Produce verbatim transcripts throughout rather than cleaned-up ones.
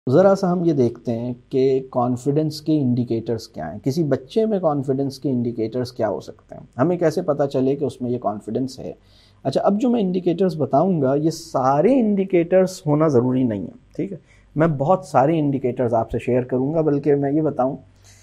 ذرا سا ہم یہ دیکھتے ہیں کہ کانفیڈنس کے انڈیکیٹرز کیا ہیں، کسی بچے میں کانفیڈنس کے انڈیکیٹرز کیا ہو سکتے ہیں، ہمیں کیسے پتہ چلے کہ اس میں یہ کانفیڈنس ہے۔ اچھا، اب جو میں انڈیکیٹرز بتاؤں گا یہ سارے انڈیکیٹرز ہونا ضروری نہیں ہے، ٹھیک ہے۔ میں بہت سارے انڈیکیٹرز آپ سے شیئر کروں گا، بلکہ میں یہ بتاؤں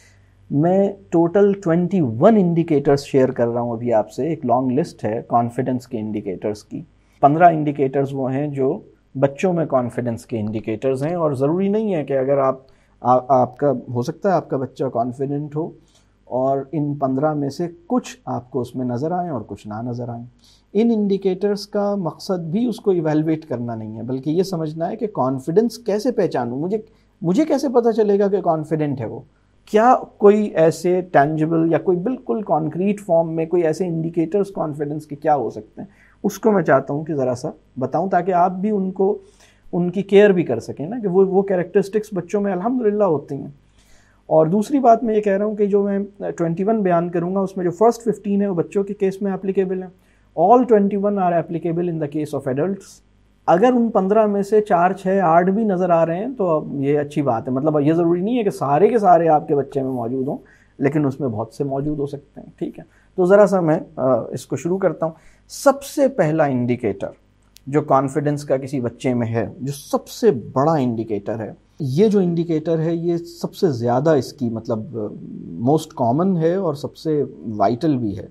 میں total twenty one indicators share کر رہا ہوں ابھی آپ سے۔ ایک لانگ لسٹ ہے کانفیڈنس کے انڈیکیٹرز کی۔ پندرہ انڈیکیٹرز وہ ہیں جو بچوں میں کانفیڈنس کے انڈیکیٹرز ہیں، اور ضروری نہیں ہے کہ اگر آپ آ, آپ کا ہو سکتا ہے آپ کا بچہ کانفیڈنٹ ہو اور ان پندرہ میں سے کچھ آپ کو اس میں نظر آئیں اور کچھ نہ نظر آئیں۔ ان انڈیکیٹرز کا مقصد بھی اس کو ایویلویٹ کرنا نہیں ہے، بلکہ یہ سمجھنا ہے کہ کانفیڈنس کیسے پہچانوں، مجھے مجھے کیسے پتہ چلے گا کہ کانفیڈنٹ ہے وہ۔ کیا کوئی ایسے ٹینجبل یا کوئی بالکل کانکریٹ فارم میں کوئی ایسے انڈیکیٹرز کانفیڈنس کے کیا ہو سکتے ہیں، اس کو میں چاہتا ہوں کہ ذرا سا بتاؤں تاکہ آپ بھی ان کو ان کی کیئر بھی کر سکیں نا، کہ وہ وہ کیریکٹرسٹکس بچوں میں الحمدللہ ہوتی ہیں۔ اور دوسری بات میں یہ کہہ رہا ہوں کہ جو میں ٹوینٹی ون بیان کروں گا اس میں جو فرسٹ ففٹین ہے وہ بچوں کے کیس میں اپلیکیبل ہیں، all twenty one are applicable in the case of adults. اگر ان پندرہ میں سے چار چھ آٹھ بھی نظر آ رہے ہیں تو اب یہ اچھی بات ہے، مطلب یہ ضروری نہیں ہے کہ سارے کے سارے آپ کے بچے میں موجود ہوں، لیکن اس میں بہت سے موجود ہو سکتے ہیں، ٹھیک ہے۔ تو ذرا سا میں اس کو شروع کرتا ہوں۔ سب سے پہلا انڈیکیٹر جو کانفیڈنس کا کسی بچے میں ہے، جو سب سے بڑا انڈیکیٹر ہے، یہ جو انڈیکیٹر ہے یہ سب سے زیادہ اس کی مطلب موسٹ کامن ہے اور سب سے وائٹل بھی ہے،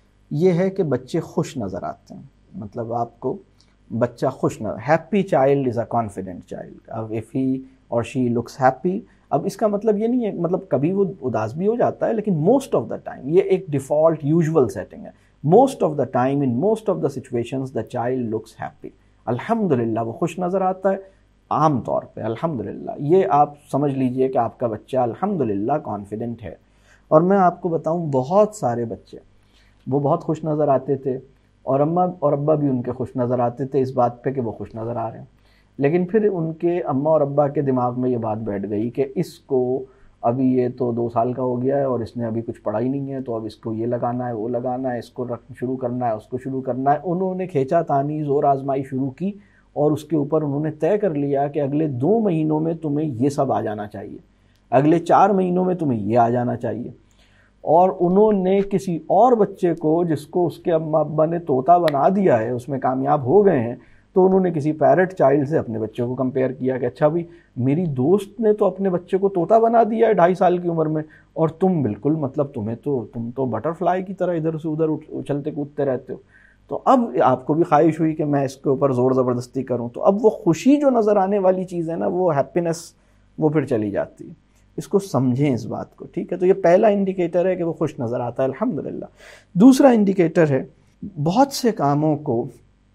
یہ ہے کہ بچے خوش نظر آتے ہیں۔ مطلب آپ کو بچہ خوش نظر، happy child is a confident child. اب if he or she looks happy, اب اس کا مطلب یہ نہیں ہے، مطلب کبھی وہ اداس بھی ہو جاتا ہے، لیکن موسٹ آف دا ٹائم یہ ایک ڈیفالٹ یوزول سیٹنگ ہے، most of the time in most of the situations the child looks happy, الحمدللہ وہ خوش نظر آتا ہے عام طور پہ، الحمدللہ۔ یہ آپ سمجھ لیجئے کہ آپ کا بچہ الحمدللہ کانفیڈنٹ ہے۔ اور میں آپ کو بتاؤں بہت سارے بچے وہ بہت خوش نظر آتے تھے اور اماں اور ابا بھی ان کے خوش نظر آتے تھے اس بات پہ کہ وہ خوش نظر آ رہے ہیں، لیکن پھر ان کے اماں اور ابا کے دماغ میں یہ بات بیٹھ گئی کہ اس کو ابھی یہ تو دو سال کا ہو گیا ہے اور اس نے ابھی کچھ پڑھا ہی نہیں ہے، تو اب اس کو یہ لگانا ہے وہ لگانا ہے، اس کو شروع کرنا ہے اس کو شروع کرنا ہے۔ انہوں نے کھینچا تانی زور آزمائی شروع کی اور اس کے اوپر انہوں نے طے کر لیا کہ اگلے دو مہینوں میں تمہیں یہ سب آ جانا چاہیے، اگلے چار مہینوں میں تمہیں یہ آ جانا چاہیے۔ اور انہوں نے کسی اور بچے کو جس کو اس کے اماں ابا نے طوطا بنا دیا ہے، اس میں کامیاب ہو گئے ہیں، تو انہوں نے کسی پیرٹ چائلڈ سے اپنے بچے کو کمپیئر کیا کہ اچھا بھی میری دوست نے تو اپنے بچے کو طوطا بنا دیا ہے ڈھائی سال کی عمر میں، اور تم بالکل مطلب تمہیں تو تم تو بٹر فلائی کی طرح ادھر سے ادھر اچھلتے کودتے رہتے ہو۔ تو اب آپ کو بھی خواہش ہوئی کہ میں اس کے اوپر زور زبردستی کروں، تو اب وہ خوشی جو نظر آنے والی چیز ہے نا، وہ ہیپینس وہ پھر چلی جاتی ہے۔ اس کو سمجھیں اس بات کو، ٹھیک ہے۔ تو یہ پہلا انڈیکیٹر ہے کہ وہ خوش نظر آتا ہے الحمدللہ۔ دوسرا انڈیکیٹر ہے بہت سے کاموں کو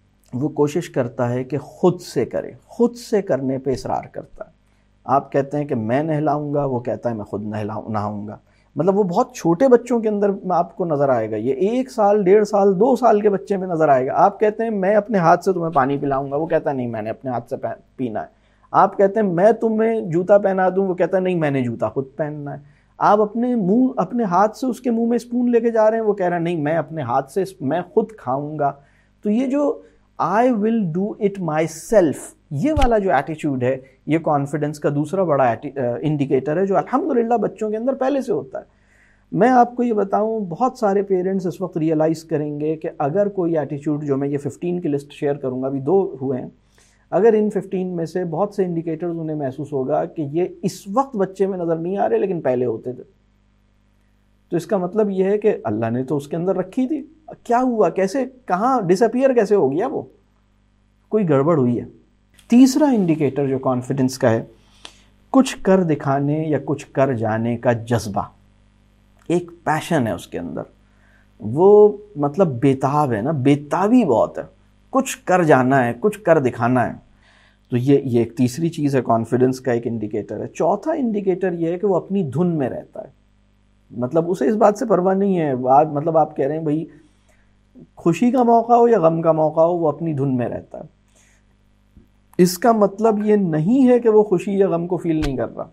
وہ کوشش کرتا ہے کہ خود سے کرے، خود سے کرنے پہ اصرار کرتا ہے۔ آپ کہتے ہیں کہ میں نہلاؤں گا، وہ کہتا ہے میں خود نہلاؤں نہاؤں گا۔ مطلب وہ بہت چھوٹے بچوں کے اندر آپ کو نظر آئے گا، یہ ایک سال ڈیڑھ سال دو سال کے بچے میں نظر آئے گا۔ آپ کہتے ہیں میں اپنے ہاتھ سے تمہیں پانی پلاؤں گا، وہ کہتا ہے نہیں میں نے اپنے ہاتھ سے پینا ہے۔ آپ کہتے ہیں میں تمہیں جوتا پہنا دوں، وہ کہتا ہے نہیں میں نے جوتا خود پہننا ہے۔ آپ اپنے منہ اپنے ہاتھ سے اس کے منہ میں اسپون لے کے جا رہے ہیں، وہ کہہ رہا ہے نہیں میں اپنے ہاتھ سے میں خود کھاؤں گا۔ تو یہ جو I will do it myself، یہ والا جو ایٹیچیوڈ ہے، یہ کانفیڈنس کا دوسرا بڑا انڈیکیٹر ہے جو الحمدللہ بچوں کے اندر پہلے سے ہوتا ہے۔ میں آپ کو یہ بتاؤں بہت سارے پیرنٹس اس وقت ریئلائز کریں گے کہ اگر کوئی ایٹیچیوڈ جو میں یہ ففٹین کی لسٹ شیئر کروں گا، ابھی دو ہوئے ہیں، اگر ان ففٹین میں سے بہت سے انڈیکیٹرز انہیں محسوس ہوگا کہ یہ اس وقت بچے میں نظر نہیں آ رہے لیکن پہلے ہوتے تھے، تو اس کا مطلب یہ ہے کہ اللہ نے تو اس کے اندر رکھی تھی، کیا ہوا کیسے کہاں ڈس اپیئر کیسے ہو گیا، وہ کوئی گڑبڑ ہوئی ہے۔ تیسرا انڈیکیٹر جو کانفیڈنس کا ہے، کچھ کر دکھانے یا کچھ کر جانے کا جذبہ، ایک پیشن ہے اس کے اندر، وہ مطلب بیتاب ہے نا، بیتابی بہت ہے، کچھ کر جانا ہے کچھ کر دکھانا ہے۔ تو یہ یہ ایک تیسری چیز ہے، کانفیڈنس کا ایک انڈیکیٹر ہے۔ چوتھا انڈیکیٹر یہ ہے کہ وہ اپنی دھن میں رہتا ہے، مطلب اسے اس بات سے پرواہ نہیں ہے، آج مطلب آپ کہہ رہے ہیں بھائی خوشی کا موقع ہو یا غم کا موقع ہو وہ اپنی دھن میں رہتا ہے۔ اس کا مطلب یہ نہیں ہے کہ وہ خوشی یا غم کو فیل نہیں کر رہا،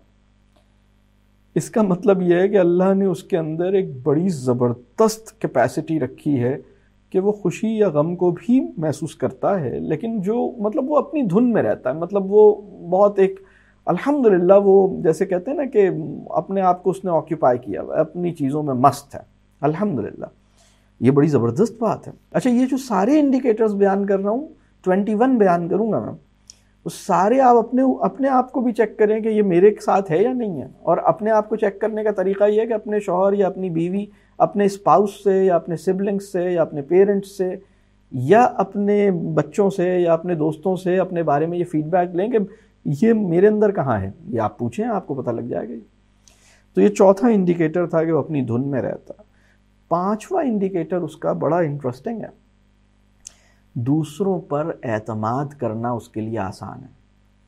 اس کا مطلب یہ ہے کہ اللہ نے اس کے اندر ایک بڑی زبردست کیپیسٹی رکھی ہے کہ وہ خوشی یا غم کو بھی محسوس کرتا ہے، لیکن جو مطلب وہ اپنی دھن میں رہتا ہے، مطلب وہ بہت ایک الحمدللہ وہ جیسے کہتے ہیں نا کہ اپنے آپ کو اس نے آکیوپائی کیا ہوا ہے، اپنی چیزوں میں مست ہے، الحمدللہ، یہ بڑی زبردست بات ہے۔ اچھا یہ جو سارے انڈیکیٹرز بیان کر رہا ہوں، ٹوینٹی ون بیان کروں گا میں، وہ سارے آپ اپنے اپنے آپ کو بھی چیک کریں کہ یہ میرے ساتھ ہے یا نہیں ہے، اور اپنے آپ کو چیک کرنے کا طریقہ یہ ہے کہ اپنے شوہر یا اپنی بیوی، اپنے اسپاؤس سے یا اپنے سبلنگس سے یا اپنے پیرنٹس سے یا اپنے بچوں سے یا اپنے دوستوں سے اپنے بارے میں یہ فیڈ بیک لیں کہ یہ میرے اندر کہاں ہے، یہ آپ پوچھیں، آپ کو پتہ لگ جائے گا۔ تو یہ چوتھا انڈیکیٹر تھا کہ وہ اپنی دھن میں رہتا۔ پانچواں انڈیکیٹر اس کا بڑا انٹرسٹنگ ہے، دوسروں پر اعتماد کرنا اس کے لیے آسان ہے۔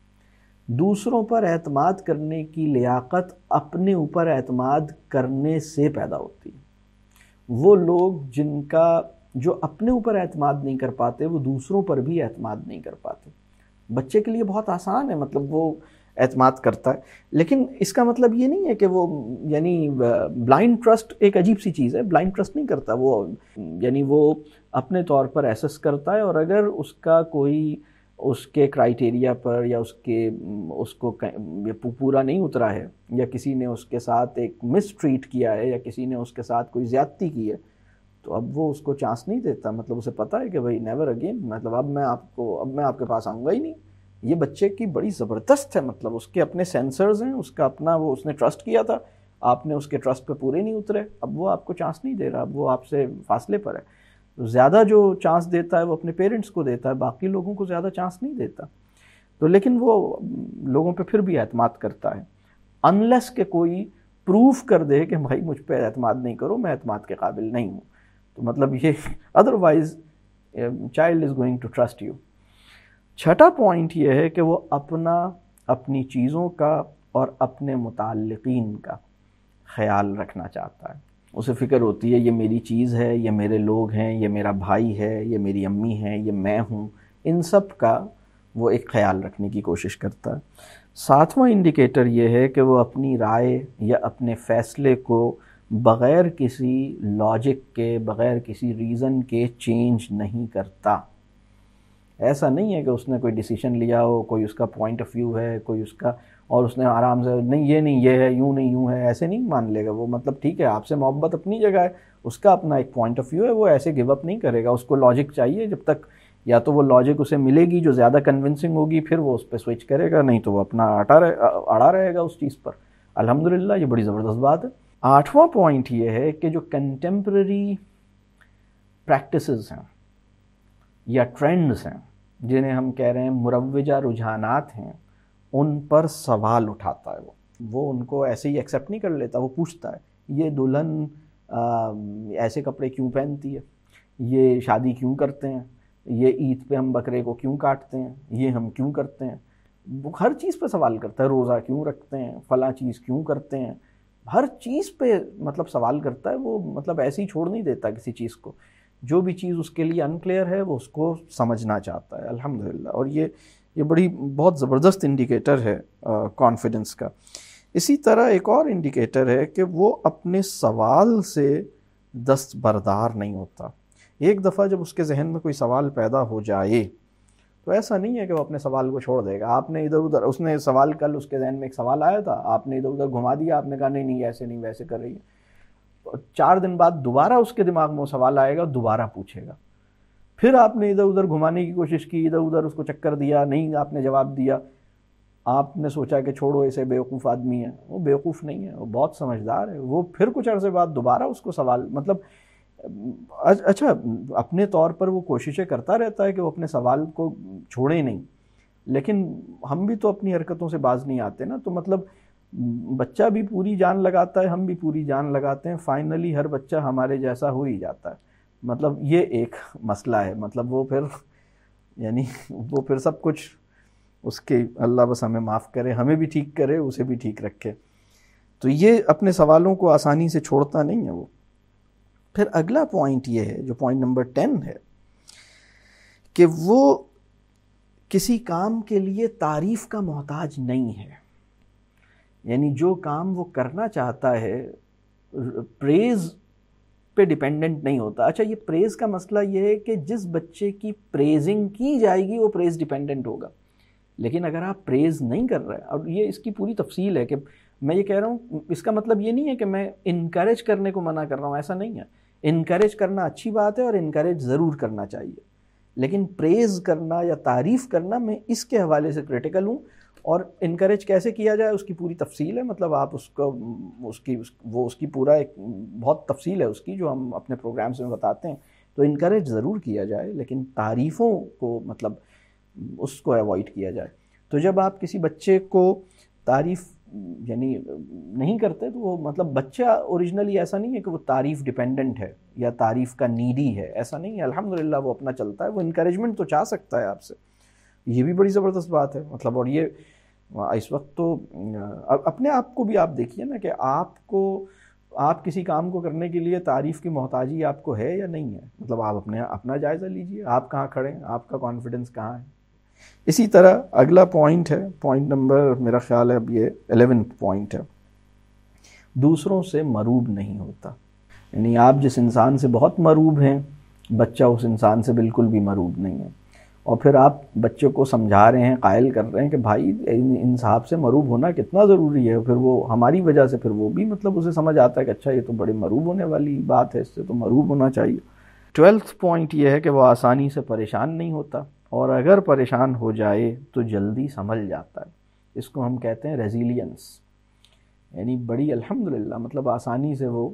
دوسروں پر اعتماد کرنے کی لیاقت اپنے اوپر اعتماد کرنے سے پیدا ہوتی ہے۔ وہ لوگ جن کا جو اپنے اوپر اعتماد نہیں کر پاتے وہ دوسروں پر بھی اعتماد نہیں کر پاتے۔ بچے کے لیے بہت آسان ہے، مطلب وہ اعتماد کرتا ہے، لیکن اس کا مطلب یہ نہیں ہے کہ وہ یعنی بلائنڈ ٹرسٹ ایک عجیب سی چیز ہے، بلائنڈ ٹرسٹ نہیں کرتا وہ، یعنی وہ اپنے طور پر ایسس کرتا ہے، اور اگر اس کا کوئی اس کے کرائیٹیریا پر یا اس کے اس کو پورا نہیں اترا ہے، یا کسی نے اس کے ساتھ ایک مس ٹریٹ کیا ہے، یا کسی نے اس کے ساتھ کوئی زیادتی کی ہے، تو اب وہ اس کو چانس نہیں دیتا، مطلب اسے پتہ ہے کہ بھائی نیور اگین، مطلب اب میں آپ کو اب میں آپ کے پاس آؤں گا ہی نہیں۔ یہ بچے کی بڑی زبردست ہے، مطلب اس کے اپنے سینسرز ہیں، اس کا اپنا، وہ اس نے ٹرسٹ کیا تھا، آپ نے اس کے ٹرسٹ پہ پورے نہیں اترے، اب وہ آپ کو چانس نہیں دے رہا، اب وہ آپ سے فاصلے پر ہے۔ زیادہ جو چانس دیتا ہے وہ اپنے پیرنٹس کو دیتا ہے، باقی لوگوں کو زیادہ چانس نہیں دیتا، تو لیکن وہ لوگوں پہ پھر بھی اعتماد کرتا ہے، انلیس کہ کوئی پروف کر دے کہ بھائی مجھ پہ اعتماد نہیں کرو، میں اعتماد کے قابل نہیں ہوں، تو مطلب یہ otherwise child is going to trust you. چھٹا پوائنٹ یہ ہے کہ وہ اپنا اپنی چیزوں کا اور اپنے متعلقین کا خیال رکھنا چاہتا ہے، اسے فکر ہوتی ہے یہ میری چیز ہے، یہ میرے لوگ ہیں، یہ میرا بھائی ہے، یہ میری امی ہے، یہ میں ہوں، ان سب کا وہ ایک خیال رکھنے کی کوشش کرتا ہے۔ ساتواں انڈیکیٹر یہ ہے کہ وہ اپنی رائے یا اپنے فیصلے کو بغیر کسی لاجک کے، بغیر کسی ریزن کے چینج نہیں کرتا۔ ایسا نہیں ہے کہ اس نے کوئی ڈیسیشن لیا ہو، کوئی اس کا پوائنٹ آف ویو ہے، کوئی اس کا، اور اس نے آرام سے نہیں یہ نہیں یہ ہے، یوں نہیں یوں ہے، ایسے نہیں مان لے گا وہ، مطلب ٹھیک ہے آپ سے محبت اپنی جگہ ہے، اس کا اپنا ایک پوائنٹ آف ویو ہے، وہ ایسے گیو اپ نہیں کرے گا، اس کو لاجک چاہیے، جب تک یا تو وہ لاجک اسے ملے گی جو زیادہ کنونسنگ ہوگی پھر وہ اس پہ سوئچ کرے گا، نہیں تو وہ اپنا اٹا رہے اڑا رہے گا اس چیز پر۔ الحمدللہ یہ بڑی زبردست بات ہے۔ آٹھواں پوائنٹ یہ ہے کہ جو کنٹمپریری پریکٹسز ہیں یا ٹرینڈز ہیں، جنہیں ہم کہہ رہے ہیں مروجہ رجحانات ہیں، ان پر سوال اٹھاتا ہے، وہ وہ ان کو ایسے ہی ایکسیپٹ نہیں کر لیتا، وہ پوچھتا ہے یہ دلہن ایسے کپڑے کیوں پہنتی ہے، یہ شادی کیوں کرتے ہیں، یہ عید پہ ہم بکرے کو کیوں کاٹتے ہیں، یہ ہم کیوں کرتے ہیں، وہ ہر چیز پہ سوال کرتا ہے، روزہ کیوں رکھتے ہیں، فلاں چیز کیوں کرتے ہیں، ہر چیز پہ مطلب سوال کرتا ہے وہ، مطلب ایسے ہی چھوڑ نہیں دیتا کسی چیز کو، جو بھی چیز اس کے لیے انکلیئر ہے وہ اس کو سمجھنا چاہتا ہے، الحمدللہ۔ اور یہ یہ بڑی بہت زبردست انڈیکیٹر ہے کانفیڈنس کا۔ اسی طرح ایک اور انڈیکیٹر ہے کہ وہ اپنے سوال سے دستبردار نہیں ہوتا۔ ایک دفعہ جب اس کے ذہن میں کوئی سوال پیدا ہو جائے تو ایسا نہیں ہے کہ وہ اپنے سوال کو چھوڑ دے گا۔ آپ نے ادھر ادھر، اس نے سوال، کل اس کے ذہن میں ایک سوال آیا تھا، آپ نے ادھر ادھر گھما دیا، آپ نے کہا نہیں نہیں ایسے نہیں ویسے کر رہی ہے، چار دن بعد دوبارہ اس کے دماغ میں وہ سوال آئے گا، دوبارہ پوچھے گا، پھر آپ نے ادھر ادھر گھمانے کی کوشش کی، ادھر ادھر اس کو چکر دیا، نہیں آپ نے جواب دیا، آپ نے سوچا کہ چھوڑو اسے بیوقوف آدمی ہے، وہ بیوقوف نہیں ہے، وہ بہت سمجھدار ہے، وہ پھر کچھ عرصے بعد دوبارہ اس کو سوال، مطلب اچھا اپنے طور پر وہ کوششیں کرتا رہتا ہے کہ وہ اپنے سوال کو چھوڑے نہیں، لیکن ہم بھی تو اپنی حرکتوں سے باز نہیں آتے نا، تو مطلب بچہ بھی پوری جان لگاتا ہے، ہم بھی پوری جان لگاتے ہیں، فائنلی ہر بچہ ہمارے جیسا ہو ہی جاتا ہے، مطلب یہ ایک مسئلہ ہے، مطلب وہ پھر یعنی وہ پھر سب کچھ اس کے، اللہ بس ہمیں معاف کرے، ہمیں بھی ٹھیک کرے، اسے بھی ٹھیک رکھے، تو یہ اپنے سوالوں کو آسانی سے چھوڑتا نہیں ہے وہ۔ پھر اگلا پوائنٹ یہ ہے جو پوائنٹ نمبر ٹین ہے کہ وہ کسی کام کے لیے تعریف کا محتاج نہیں ہے، یعنی جو کام وہ کرنا چاہتا ہے پریز پہ ڈیپینڈنٹ نہیں ہوتا۔ اچھا یہ پریز کا مسئلہ یہ ہے کہ جس بچے کی پریزنگ کی جائے گی وہ پریز ڈیپینڈنٹ ہوگا، لیکن اگر آپ پریز نہیں کر رہے، اور یہ اس کی پوری تفصیل ہے کہ میں یہ کہہ رہا ہوں، اس کا مطلب یہ نہیں ہے کہ میں انکریج کرنے کو منع کر رہا ہوں، ایسا نہیں ہے. انکریج کرنا اچھی بات ہے اور انکریج ضرور کرنا چاہیے، لیکن پریز کرنا یا تعریف کرنا میں اس کے حوالے سے کرٹیکل ہوں. اور انکریج کیسے کیا جائے اس کی پوری تفصیل ہے، مطلب آپ اس کو اس کی وہ اس کی پورا ایک بہت تفصیل ہے اس کی جو ہم اپنے پروگرامس میں بتاتے ہیں. تو انکریج ضرور کیا جائے لیکن تعریفوں کو مطلب اس کو ایوائڈ کیا جائے. تو جب آپ کسی بچے کو تعریف یعنی نہیں کرتے تو وہ مطلب بچہ اوریجنلی ایسا نہیں ہے کہ وہ تعریف ڈیپینڈنٹ ہے یا تعریف کا نیڈی ہے، ایسا نہیں ہے. الحمدللہ وہ اپنا چلتا ہے، وہ انکریجمنٹ تو چاہ سکتا ہے آپ سے، یہ بھی بڑی زبردست بات ہے. مطلب اور یہ اس وقت تو اپنے آپ کو بھی آپ دیکھیے نا کہ آپ کو آپ کسی کام کو کرنے کے لیے تعریف کی محتاجی آپ کو ہے یا نہیں ہے. مطلب آپ اپنے اپنا جائزہ لیجئے، آپ کہاں کھڑے ہیں، آپ کا کانفیڈنس کہاں ہے. اسی طرح اگلا پوائنٹ ہے، پوائنٹ نمبر میرا خیال ہے اب یہ الیونتھ پوائنٹ ہے، دوسروں سے مروب نہیں ہوتا. یعنی آپ جس انسان سے بہت مروب ہیں، بچہ اس انسان سے بالکل بھی مروب نہیں ہے. اور پھر آپ بچے کو سمجھا رہے ہیں، قائل کر رہے ہیں کہ بھائی ان صاحب سے مروب ہونا کتنا ضروری ہے. پھر وہ ہماری وجہ سے پھر وہ بھی مطلب اسے سمجھ آتا ہے کہ اچھا یہ تو بڑے مروب ہونے والی بات ہے، اس سے تو مروب ہونا چاہیے. ٹویلتھ پوائنٹ یہ ہے کہ وہ آسانی سے پریشان نہیں ہوتا، اور اگر پریشان ہو جائے تو جلدی سنبھل جاتا ہے. اس کو ہم کہتے ہیں ریزیلینس، یعنی بڑی الحمدللہ مطلب آسانی سے وہ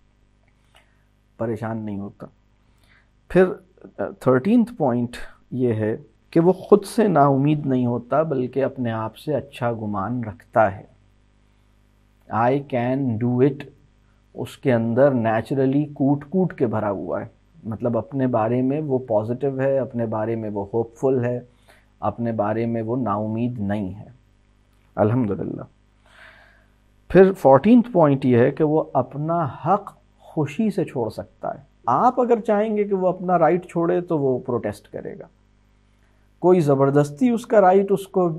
پریشان نہیں ہوتا. پھر تھرٹینتھ پوائنٹ یہ ہے کہ وہ خود سے نا امید نہیں ہوتا بلکہ اپنے آپ سے اچھا گمان رکھتا ہے. آئی کین ڈو اٹ اس کے اندر نیچرلی کوٹ کوٹ کے بھرا ہوا ہے. مطلب اپنے بارے میں وہ پازیٹیو ہے، اپنے بارے میں وہ ہوپ فل ہے، اپنے بارے میں وہ نا امید نہیں ہے. الحمدللہ. پھر فورٹینتھ پوائنٹ یہ ہے کہ وہ اپنا حق خوشی سے چھوڑ سکتا ہے. آپ اگر چاہیں گے کہ وہ اپنا رائٹ چھوڑے تو وہ پروٹیسٹ کرے گا، کوئی زبردستی اس کا رائٹ اس کو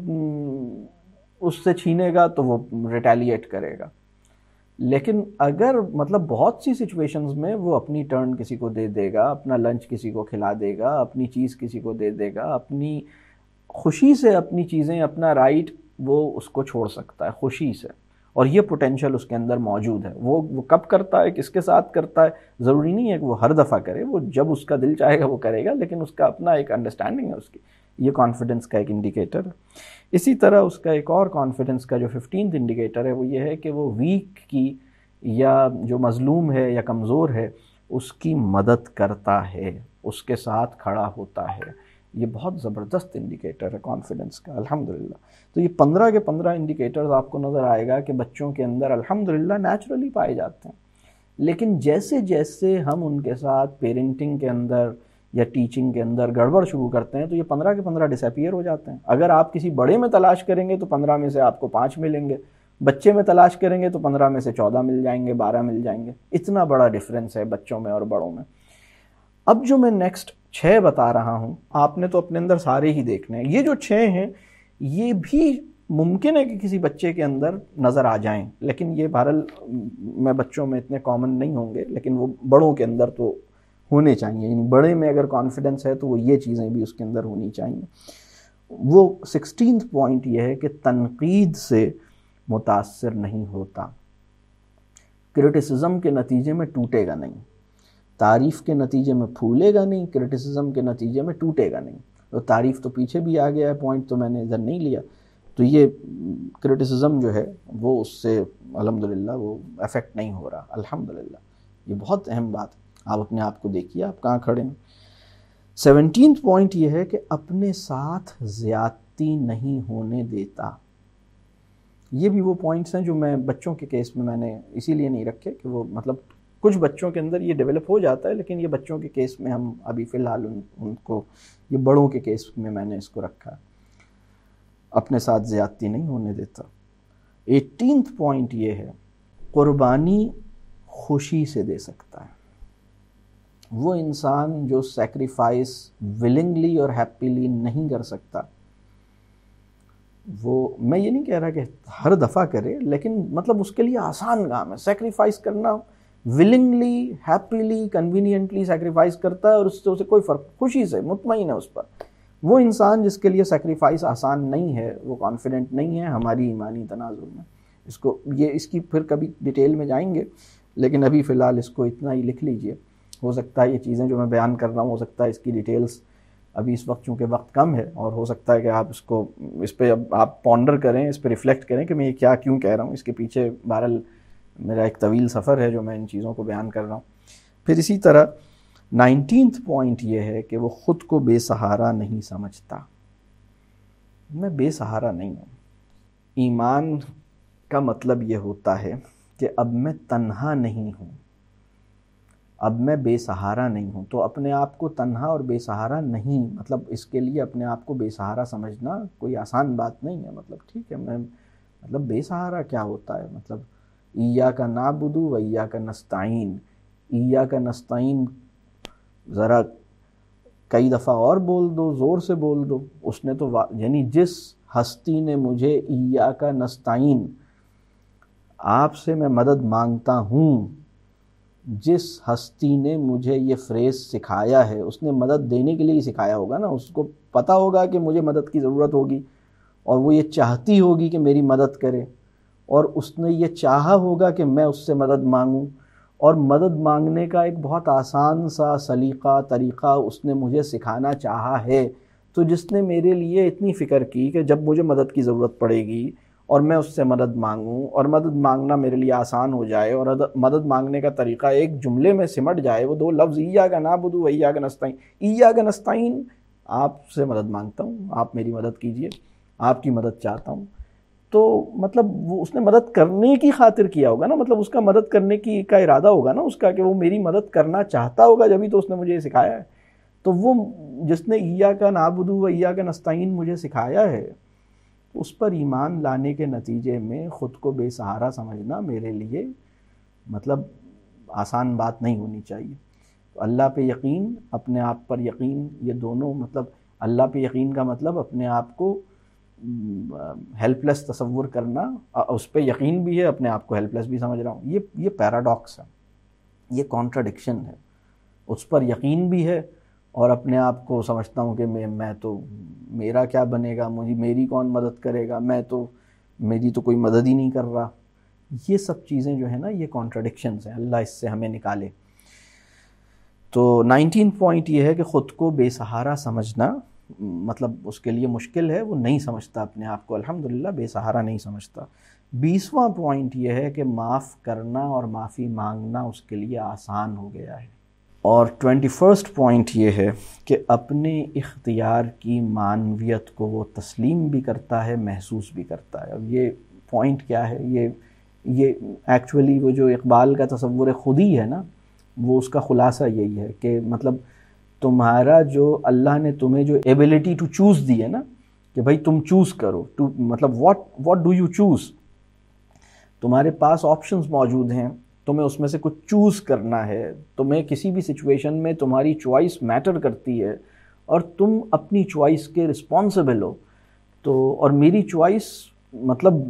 اس سے چھینے گا تو وہ ریٹیلیٹ کرے گا. لیکن اگر مطلب بہت سی سچویشنز میں وہ اپنی ٹرن کسی کو دے دے گا، اپنا لنچ کسی کو کھلا دے گا، اپنی چیز کسی کو دے دے گا، اپنی خوشی سے اپنی چیزیں، اپنا رائٹ وہ اس کو چھوڑ سکتا ہے خوشی سے. اور یہ پوٹینشیل اس کے اندر موجود ہے. وہ وہ کب کرتا ہے، کس کے ساتھ کرتا ہے، ضروری نہیں ہے کہ وہ ہر دفعہ کرے، وہ جب اس کا دل چاہے گا وہ کرے گا، لیکن اس کا اپنا ایک انڈرسٹینڈنگ ہے اس کی. یہ کانفیڈنس کا ایک انڈیکیٹر ہے. اسی طرح اس کا ایک اور کانفیڈنس کا جو ففٹینتھ انڈیکیٹر ہے وہ یہ ہے کہ وہ ویک کی یا جو مظلوم ہے یا کمزور ہے اس کی مدد کرتا ہے، اس کے ساتھ کھڑا ہوتا ہے. یہ بہت زبردست انڈیکیٹر ہے کانفیڈنس کا الحمدللہ. تو یہ پندرہ کے پندرہ انڈیکیٹرز آپ کو نظر آئے گا کہ بچوں کے اندر الحمدللہ نیچرلی پائے جاتے ہیں. لیکن جیسے جیسے ہم ان کے ساتھ پیرنٹنگ کے اندر یا ٹیچنگ کے اندر گڑبڑ شروع کرتے ہیں تو یہ پندرہ کے پندرہ ڈس اپیئر ہو جاتے ہیں. اگر آپ کسی بڑے میں تلاش کریں گے تو پندرہ میں سے آپ کو پانچ ملیں گے، بچے میں تلاش کریں گے تو پندرہ میں سے چودہ مل جائیں گے، بارہ مل جائیں گے. اتنا بڑا ڈفرینس ہے بچوں میں اور بڑوں میں. اب جو میں نیکسٹ چھ بتا رہا ہوں آپ نے تو اپنے اندر سارے ہی دیکھنے ہیں. یہ جو چھ ہیں یہ بھی ممکن ہے کہ کسی بچے کے اندر نظر آ جائیں، لیکن یہ بہرحال میں بچوں میں اتنے کامن نہیں ہوں گے، لیکن وہ بڑوں کے اندر تو ہونے چاہیے. یعنی بڑے میں اگر کانفیڈنس ہے تو وہ یہ چیزیں بھی اس کے اندر ہونی چاہیے. وہ سکسٹینتھ پوائنٹ یہ ہے کہ تنقید سے متاثر نہیں ہوتا. کرٹیسزم کے نتیجے میں ٹوٹے گا نہیں، تعریف کے نتیجے میں پھولے گا نہیں، کرٹیسزم کے نتیجے میں ٹوٹے گا نہیں. تو تعریف تو پیچھے بھی آ گیا ہے، پوائنٹ تو میں نے ادھر نہیں لیا. تو یہ کرٹیسزم جو ہے وہ اس سے الحمدللہ وہ افیکٹ نہیں ہو رہا الحمدللہ. یہ بہت اہم بات ہے. آپ اپنے آپ کو دیکھیے آپ کہاں کھڑے ہیں. سیونٹینتھ پوائنٹ یہ ہے کہ اپنے ساتھ زیادتی نہیں ہونے دیتا. یہ بھی وہ پوائنٹس ہیں جو میں بچوں کے کیس میں میں نے اسی لیے نہیں رکھے کہ وہ مطلب کچھ بچوں کے اندر یہ ڈیولپ ہو جاتا ہے، لیکن یہ بچوں کے کیس میں ہم ابھی فی الحال ان, ان کو یہ بڑوں کے کیس میں میں نے اس کو رکھا. اپنے ساتھ زیادتی نہیں ہونے دیتا. ایٹینتھ پوائنٹ یہ ہے قربانی خوشی سے دے سکتا ہے. وہ انسان جو سیکریفائس ولنگلی اور ہیپیلی نہیں کر سکتا، وہ میں یہ نہیں کہہ رہا کہ ہر دفعہ کرے، لیکن مطلب اس کے لیے آسان کام ہے سیکریفائس کرنا. ولنگلی ہیپیلی کنوینینٹلی سیکریفائس کرتا ہے اور اس سے اسے کوئی فرق، خوشی سے مطمئن ہے اس پر. وہ انسان جس کے لیے سیکریفائس آسان نہیں ہے، وہ کانفیڈنٹ نہیں ہے ہماری ایمانی تنازع میں. اس کو یہ اس کی پھر کبھی ڈیٹیل میں جائیں گے، لیکن ابھی فی الحال اس کو اتنا ہی لکھ لیجئے. ہو سکتا ہے یہ چیزیں جو میں بیان کر رہا ہوں، ہو سکتا ہے اس کی ڈیٹیلز ابھی اس وقت چونکہ وقت کم ہے، اور ہو سکتا ہے کہ آپ اس کو اس پہ اب آپ پونڈر کریں، اس پہ ریفلیکٹ کریں کہ میں یہ کیا کیوں کہہ رہا ہوں. اس کے پیچھے بہرحال میرا ایک طویل سفر ہے جو میں ان چیزوں کو بیان کر رہا ہوں. پھر اسی طرح نائنٹینتھ پوائنٹ یہ ہے کہ وہ خود کو بے سہارا نہیں سمجھتا. میں بے سہارا نہیں ہوں. ایمان کا مطلب یہ ہوتا ہے کہ اب میں تنہا نہیں ہوں، اب میں بے سہارا نہیں ہوں. تو اپنے آپ کو تنہا اور بے سہارا نہیں، مطلب اس کے لیے اپنے آپ کو بے سہارا سمجھنا کوئی آسان بات نہیں ہے. مطلب ٹھیک ہے، میں مطلب بے سہارا کیا ہوتا ہے؟ مطلب ایاک نعبد و ایاک نستعین. ایاک نستعین ذرا کئی دفعہ اور بول دو، زور سے بول دو. اس نے تو وا... یعنی جس ہستی نے مجھے ایاک نستعین، آپ سے میں مدد مانگتا ہوں، جس ہستی نے مجھے یہ فریز سکھایا ہے، اس نے مدد دینے کے لیے ہی سکھایا ہوگا نا. اس کو پتہ ہوگا کہ مجھے مدد کی ضرورت ہوگی، اور وہ یہ چاہتی ہوگی کہ میری مدد کرے، اور اس نے یہ چاہا ہوگا کہ میں اس سے مدد مانگوں. اور مدد مانگنے کا ایک بہت آسان سا سلیقہ طریقہ اس نے مجھے سکھانا چاہا ہے. تو جس نے میرے لیے اتنی فکر کی کہ جب مجھے مدد کی ضرورت پڑے گی اور میں اس سے مدد مانگوں، اور مدد مانگنا میرے لیے آسان ہو جائے، اور مدد مانگنے کا طریقہ ایک جملے میں سمٹ جائے، وہ دو لفظ ایاک نعبد و ایاک نستعین. ایاک نستعین، آپ سے مدد مانگتا ہوں، آپ میری مدد کیجئے، آپ کی مدد چاہتا ہوں. تو مطلب وہ اس نے مدد کرنے کی خاطر کیا ہوگا نا، مطلب اس کا مدد کرنے کی کا ارادہ ہوگا نا اس کا، کہ وہ میری مدد کرنا چاہتا ہوگا، جبھی تو اس نے مجھے یہ سکھایا ہے. تو وہ جس نے ایاک نعبد و ایاک نستعین مجھے سکھایا ہے، اس پر ایمان لانے کے نتیجے میں خود کو بے سہارا سمجھنا میرے لیے مطلب آسان بات نہیں ہونی چاہیے. تو اللہ پہ یقین، اپنے آپ پر یقین، یہ دونوں مطلب اللہ پہ یقین کا مطلب اپنے آپ کو ہیلپ لیس تصور کرنا، اس پہ یقین بھی ہے، اپنے آپ کو ہیلپ لیس بھی سمجھ رہا ہوں. یہ یہ پیراڈاکس ہے، یہ کانٹراڈکشن ہے. اس پر یقین بھی ہے اور اپنے آپ کو سمجھتا ہوں کہ میں میں تو میرا کیا بنے گا، مجھے میری کون مدد کرے گا، میں تو میری تو کوئی مدد ہی نہیں کر رہا. یہ سب چیزیں جو ہیں نا، یہ کانٹراڈکشنز ہیں. اللہ اس سے ہمیں نکالے. تو نائنٹین پوائنٹ یہ ہے کہ خود کو بے سہارا سمجھنا مطلب اس کے لیے مشکل ہے، وہ نہیں سمجھتا اپنے آپ کو الحمدللہ بے سہارا نہیں سمجھتا. بیسواں پوائنٹ یہ ہے کہ معاف کرنا اور معافی مانگنا اس کے لیے آسان ہو گیا ہے. اور ٹوینٹی فرسٹ پوائنٹ یہ ہے کہ اپنے اختیار کی معنویت کو وہ تسلیم بھی کرتا ہے، محسوس بھی کرتا ہے. اب یہ پوائنٹ کیا ہے؟ یہ یہ ایکچولی وہ جو اقبال کا تصور خودی ہے نا، وہ اس کا خلاصہ یہی ہے کہ مطلب تمہارا جو اللہ نے تمہیں جو ایبلٹی ٹو چوز دی ہے نا، کہ بھائی تم چوز کرو، ٹو مطلب what what do you choose. تمہارے پاس آپشنز موجود ہیں، تمہیں اس میں سے کچھ چوز کرنا ہے. تمہیں کسی بھی سچویشن میں تمہاری چوائس میٹر کرتی ہے، اور تم اپنی چوائس کے رسپانسبل ہو. تو اور میری چوائس مطلب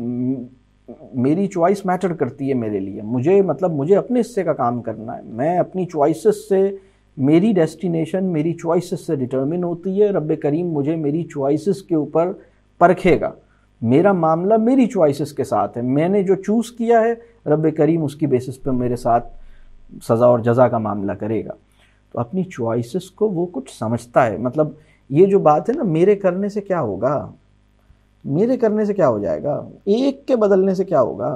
میری چوائس میٹر کرتی ہے میرے لیے. مجھے مطلب مجھے اپنے حصے کا کام کرنا ہے. میں اپنی چوائسز سے، میری ڈیسٹینیشن میری چوائسز سے ڈٹرمن ہوتی ہے. رب کریم مجھے میری چوائسز کے اوپر پرکھے گا. میرا معاملہ میری چوائسز کے ساتھ ہے. میں نے جو چوز کیا ہے، رب کریم اس کی بیسس پہ میرے ساتھ سزا اور جزا کا معاملہ کرے گا. تو اپنی چوائسز کو وہ کچھ سمجھتا ہے. مطلب یہ جو بات ہے نا، میرے کرنے سے کیا ہوگا، میرے کرنے سے کیا ہو جائے گا، ایک کے بدلنے سے کیا ہوگا.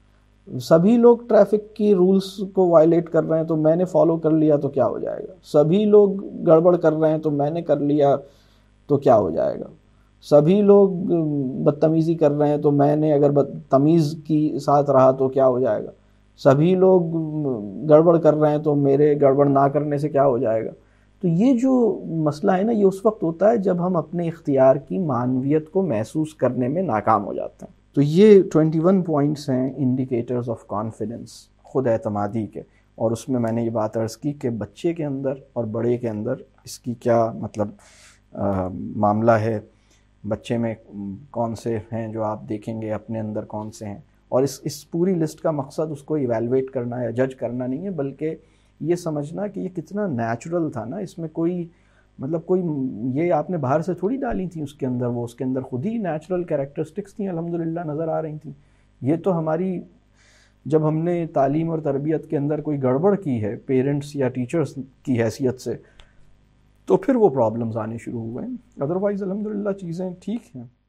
سبھی لوگ ٹریفک کی رولز کو وائلیٹ کر رہے ہیں تو میں نے فالو کر لیا تو کیا ہو جائے گا. سبھی لوگ گڑبڑ کر رہے ہیں تو میں نے کر لیا تو کیا ہو جائے گا. سبھی لوگ بدتمیزی کر رہے ہیں تو میں نے اگر بدتمیز کی ساتھ رہا تو کیا ہو جائے گا. سبھی لوگ گڑبڑ کر رہے ہیں تو میرے گڑبڑ نہ کرنے سے کیا ہو جائے گا. تو یہ جو مسئلہ ہے نا، یہ اس وقت ہوتا ہے جب ہم اپنے اختیار کی معنویت کو محسوس کرنے میں ناکام ہو جاتے ہیں. تو یہ ٹوینٹی ون پوائنٹس ہیں انڈیکیٹرز آف کانفیڈنس، خود اعتمادی کے. اور اس میں میں نے یہ بات عرض کی کہ بچے کے اندر اور بڑے کے اندر اس کی کیا مطلب آ, معاملہ ہے. بچے میں کون سے ہیں جو آپ دیکھیں گے، اپنے اندر کون سے ہیں. اور اس اس پوری لسٹ کا مقصد اس کو ایویلویٹ کرنا یا جج کرنا نہیں ہے، بلکہ یہ سمجھنا کہ یہ کتنا نیچرل تھا نا. اس میں کوئی مطلب کوئی یہ آپ نے باہر سے تھوڑی ڈالی تھیں اس کے اندر، وہ اس کے اندر خود ہی نیچرل کیریکٹرسٹکس تھیں الحمدللہ نظر آ رہی تھیں. یہ تو ہماری جب ہم نے تعلیم اور تربیت کے اندر کوئی گڑبڑ کی ہے پیرنٹس یا ٹیچرز کی حیثیت سے، تو پھر وہ پرابلمز آنے شروع ہوئے ہیں. ادروائز الحمدللہ چیزیں ٹھیک ہیں.